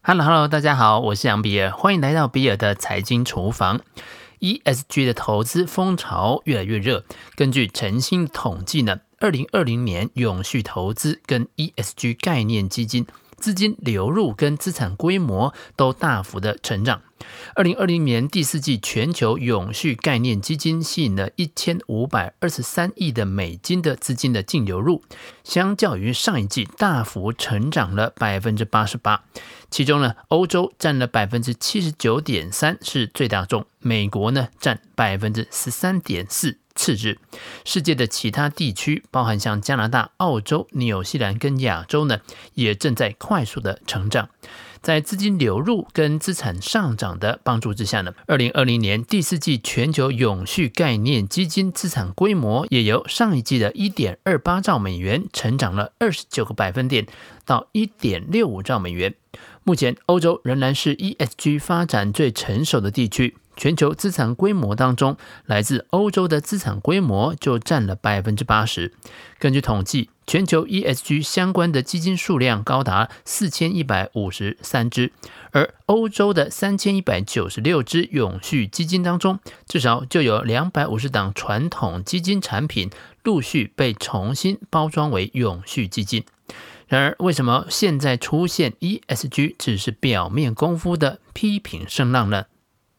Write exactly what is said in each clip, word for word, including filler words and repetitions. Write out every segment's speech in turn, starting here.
Hello Hello， 大家好，我是杨比尔，欢迎来到比尔的财经厨房。E S G 的投资风潮越来越热，根据晨星统计呢，二零二零年永续投资跟 E S G 概念基金资金流入跟资产规模都大幅的成长。二零二零年第四季全球永续概念基金吸引了一千五百二十三亿的美金的资金的净流入，相较于上一季大幅成长了 百分之八十八。其中呢，欧洲占了 百分之七十九点三 是最大宗，美国呢占 百分之十三点四 次之。世界的其他地区，包含像加拿大、澳洲、纽西兰跟亚洲呢，也正在快速的成长。在资金流入跟资产上涨的帮助之下呢，二零二零年第四季全球永续概念基金资产规模也由上一季的 一点二八兆美元成长了二十九个百分点到 一点六五兆美元。目前欧洲仍然是 E S G 发展最成熟的地区，全球资产规模当中，来自欧洲的资产规模就占了 百分之八十。根据统计，全球 E S G 相关的基金数量高达四千一百五十三只，而欧洲的三千一百九十六只永续基金当中，至少就有两百五十档传统基金产品陆续被重新包装为永续基金。然而，为什么现在出现 E S G 只是表面功夫的批评声浪呢？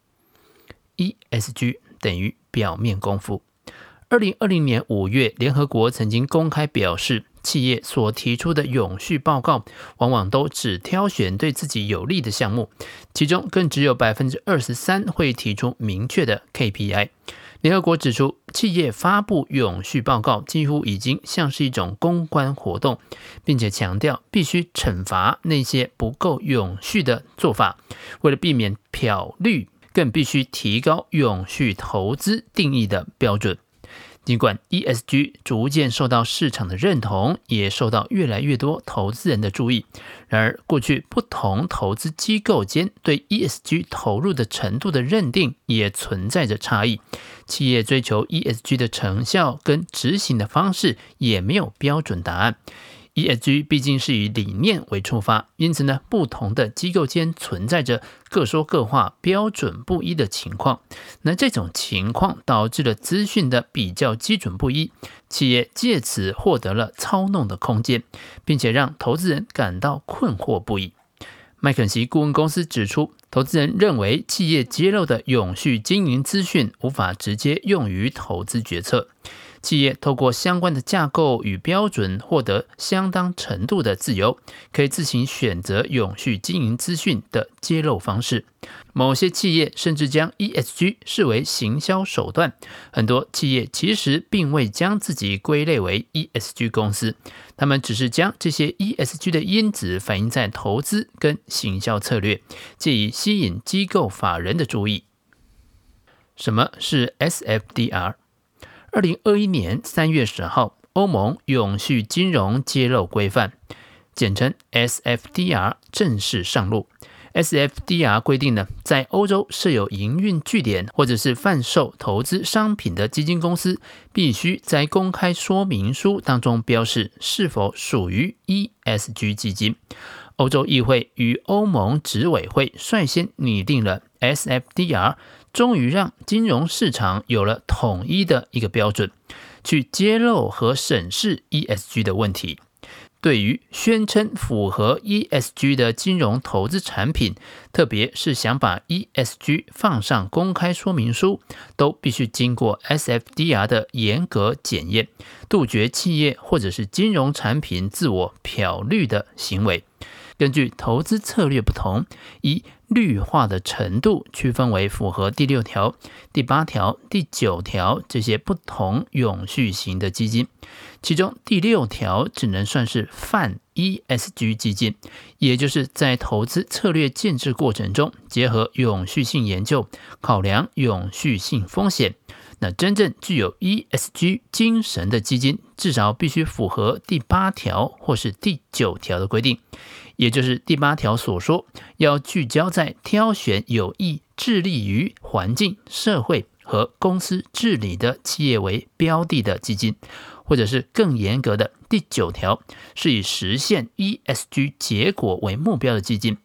E S G 等于表面功夫。二零二零年五月，联合国曾经公开表示，企业所提出的永续报告往往都只挑选对自己有利的项目，其中更只有 百分之二十三 会提出明确的 K P I。联合国指出，企业发布永续报告几乎已经像是一种公关活动，并且强调必须惩罚那些不够永续的做法。为了避免漂绿，更必须提高永续投资定义的标准。尽管 E S G 逐渐受到市场的认同，也受到越来越多投资人的注意，然而过去不同投资机构间对 E S G 投入的程度的认定也存在着差异，企业追求 E S G 的成效跟执行的方式也没有标准答案。E S G 毕竟是以理念为出发，因此呢，不同的机构间存在着各说各话、标准不一的情况。那这种情况导致了资讯的比较基准不一，企业借此获得了操弄的空间，并且让投资人感到困惑不已。麦肯锡顾问公司指出，投资人认为企业揭露的永续经营资讯无法直接用于投资决策。企业透过相关的架构与标准获得相当程度的自由，可以自行选择永续经营资讯的揭露方式。某些企业甚至将 E S G 视为行销手段，很多企业其实并未将自己归类为 E S G 公司，他们只是将这些 E S G 的因子反映在投资跟行销策略，借以吸引机构法人的注意。什么是 S F D R？二零二一年三月十号，欧盟永续金融揭露规范，简称 S F D R 正式上路。S F D R 规定呢，在欧洲设有营运据点或者是贩售投资商品的基金公司，必须在公开说明书当中标示是否属于 E S G 基金。欧洲议会与欧盟执委会率先拟定了 S F D R， 终于让金融市场有了统一的一个标准，去揭露和审视 E S G 的问题。对于宣称符合 E S G 的金融投资产品，特别是想把 E S G 放上公开说明书，都必须经过 S F D R 的严格检验，杜绝企业或者是金融产品自我漂绿的行为。根据投资策略不同，以绿化的程度区分为符合第六条、第八条、第九条这些不同永续型的基金。其中第六条只能算是泛 E S G 基金，也就是在投资策略建制过程中结合永续性研究，考量永续性风险。那真正具有 E S G 精神的基金，至少必须符合第八条或是第九条的规定，也就是第八条所说，要聚焦在挑选有意致力于环境、社会和公司治理的企业为标的的基金，或者是更严格的第九条，是以实现 E S G 结果为目标的基金。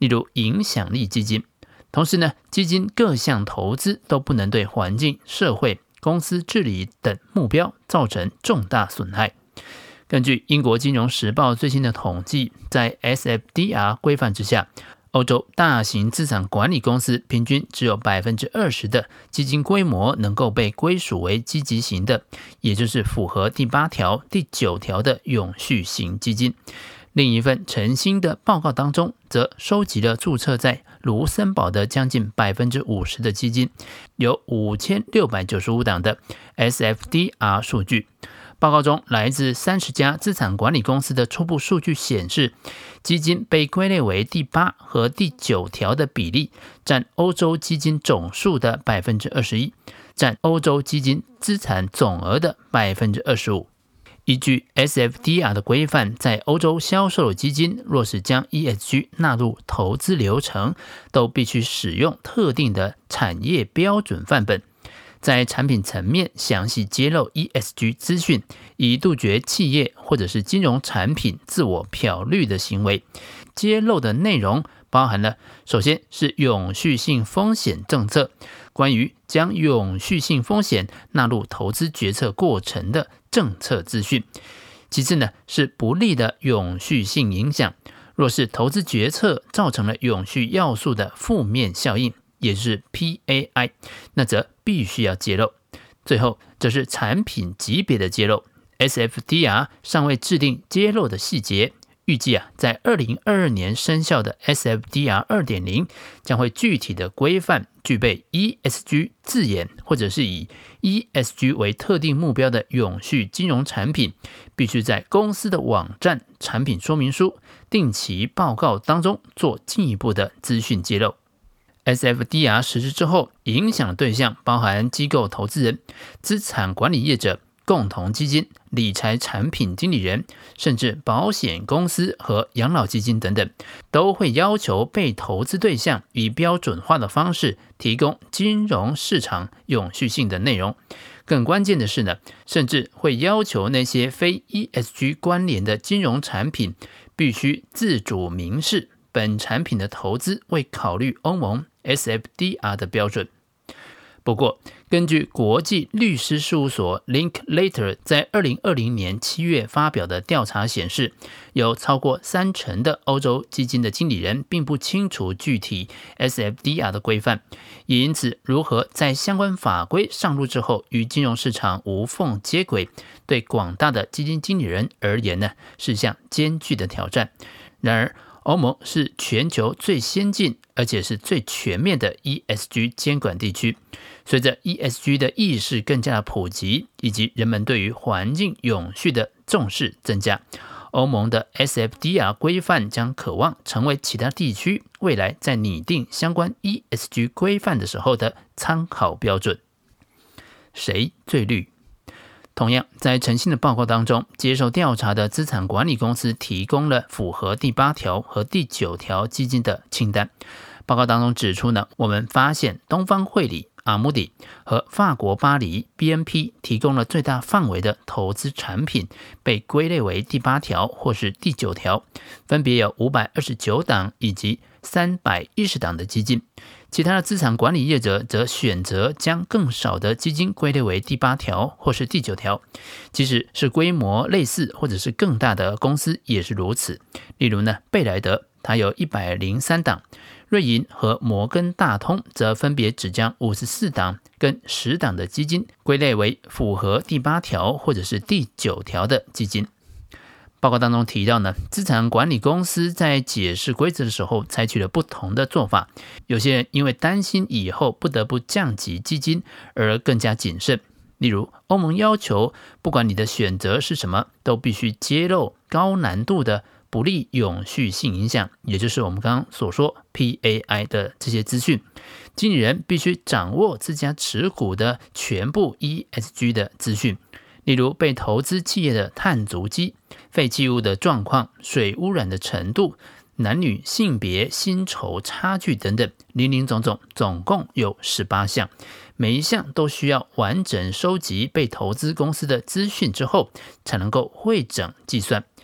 例如影响力基金。同时呢，基金各项投资都不能对环境、社会、公司治理等目标造成重大损害。根据英国金融时报最新的统计，在 S F D R 规范之下，欧洲大型资产管理公司平均只有 百分之二十 的基金规模能够被归属为积极型的，也就是符合第八条、第九条的永续型基金。另一份晨星的报告当中，则收集了注册在卢森堡的将近 百分之五十 的基金，有五千六百九十五档的 S F D R 数据。报告中来自三十家资产管理公司的初步数据显示，基金被归类为第八和第九条的比例占欧洲基金总数的 百分之二十一， 占欧洲基金资产总额的 百分之二十五。依据 S F D R 的规范，在欧洲销售的基金若是将 E S G 纳入投资流程，都必须使用特定的产业标准范本，在产品层面详细揭露 E S G 资讯，以杜绝企业或者是金融产品自我漂绿的行为。揭露的内容包含了，首先是永续性风险政策，关于将永续性风险纳入投资决策过程的政策资讯。其次呢，是不利的永续性影响，若是投资决策造成了永续要素的负面效应，也就是 P A I， 那则必须要揭露。最后，这是产品级别的揭露。S F D R 尚未制定揭露的细节，预计啊，在二零二二年生效的 S F D R 二点零 将会具体的规范具备 E S G 字眼或者是以 E S G 为特定目标的永续金融产品，必须在公司的网站、产品说明书、定期报告当中做进一步的资讯揭露。S F D R 实施之后，影响的对象包含机构投资人、资产管理业者、共同基金、理财产品经理人，甚至保险公司和养老基金等等，都会要求被投资对象以标准化的方式提供金融市场永续性的内容。更关键的是呢，甚至会要求那些非 E S G 关联的金融产品必须自主明示本产品的投资未考虑欧盟 S F D R 的标准。不过，根据国际律师事务所 Linklater 在二零二零年七月发表的调查显示，有超过三成的欧洲基金的经理人并不清楚具体 S F D R 的规范，也因此如何在相关法规上路之后与金融市场无缝接轨，对广大的基金经理人而言呢，是项艰巨的挑战。然而，欧盟是全球最先进而且是最全面的 E S G 监管地区。随着 E S G 的意识更加的普及，以及人们对于环境永续的重视增加，欧盟的 S F D R 规范将渴望成为其他地区未来在拟定相关 E S G 规范的时候的参考标准。谁最绿？同样，在晨星的报告当中，接受调查的资产管理公司提供了符合第八条和第九条基金的清单。报告当中指出呢，我们发现东方汇理、阿穆迪和法国巴黎 B N P 提供了最大范围的投资产品，被归类为第八条或是第九条，分别有五百二十九档以及三百一十档的基金。其他的资产管理业者则选择将更少的基金归类为第八条或是第九条，即使是规模类似或者是更大的公司也是如此。例如呢，贝莱德它有一百零三档，瑞银和摩根大通则分别只将五十四档跟十档的基金归类为符合第八条或者是第九条的基金。报告当中提到呢，资产管理公司在解释规则的时候采取了不同的做法，有些人因为担心以后不得不降级基金而更加谨慎。例如，欧盟要求不管你的选择是什么，都必须揭露高难度的不利永续性影响，也就是我们刚刚所说 P A I 的这些资讯。经理人必须掌握自家持股的全部 E S G 的资讯，例如被投资企业的碳足迹、废弃物的状况、水污染的程度、男女性别薪酬差距等等，林林总总，总共有十八项，每一项都需要完整收集被投资公司的资讯之后，才能够汇整计算。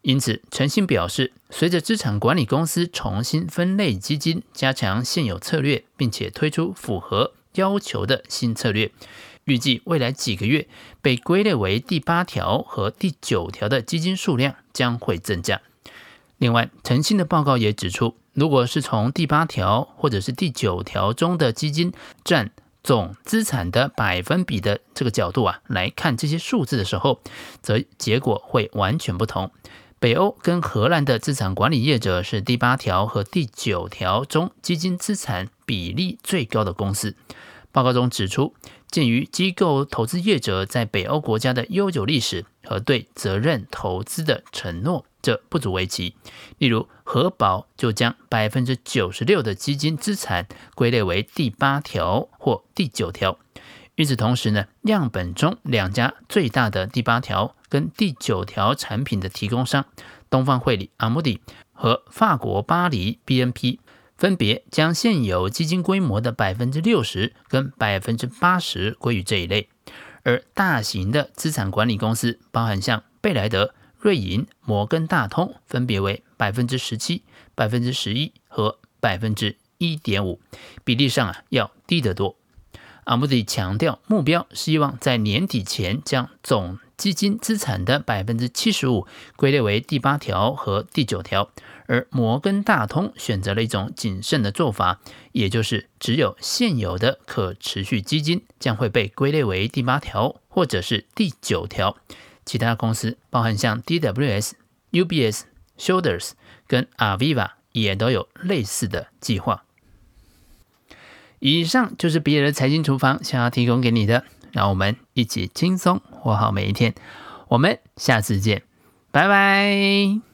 因此，陈信表示，随着资产管理公司重新分类基金，加强现有策略，并且推出符合要求的新策略，预计未来几个月被归类为第八条和第九条的基金数量将会增加。另外，陈信的报告也指出，如果是从第八条或者是第九条中的基金占总资产的百分比的这个角度啊来看这些数字的时候，则结果会完全不同。北欧跟荷兰的资产管理业者是第八条和第九条中基金资产比例最高的公司。报告中指出，鉴于机构投资业者在北欧国家的悠久历史和对责任投资的承诺，这不足为奇。例如，荷保就将 百分之九十六 的基金资产归类为第八条或第九条。与此同时呢，样本中两家最大的第八条跟第九条产品的提供商东方汇理 Amundi 和法国巴黎 B N P 分别将现有基金规模的 百分之六十 跟 百分之八十 归于这一类。而大型的资产管理公司包含像贝莱德、瑞银、摩根大通分别为 百分之十七、百分之十一 和 百分之一点五， 比例上啊要低得多。阿穆迪强调，目标希望在年底前将总基金资产的 百分之七十五 归类为第八条和第九条，而摩根大通选择了一种谨慎的做法，也就是只有现有的可持续基金将会被归类为第八条或者是第九条。其他公司包含像 D W S、U B S、Shoulders 跟 Aviva 也都有类似的计划。以上就是比尔的财经厨房想要提供给你的，让我们一起轻松活好每一天。我们下次见，拜拜。